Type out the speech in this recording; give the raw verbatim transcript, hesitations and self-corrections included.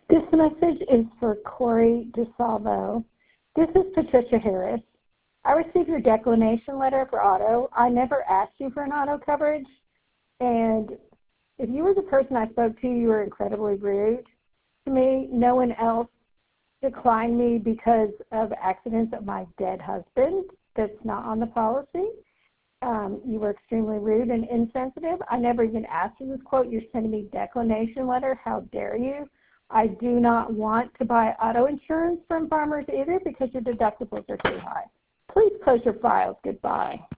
This message is for Corey DeSalvo. This is Patricia Harris. I received your declination letter for auto. I never asked you for an auto coverage. And if you were the person I spoke to, you were incredibly rude to me. No one else declined me because of accidents of my dead husband. That's not on the policy. Um, you were extremely rude and insensitive. I never even asked for this quote. You're sending me declination letter. How dare you? I do not want to buy auto insurance from Farmers either because your deductibles are too high. Please close your files. Goodbye.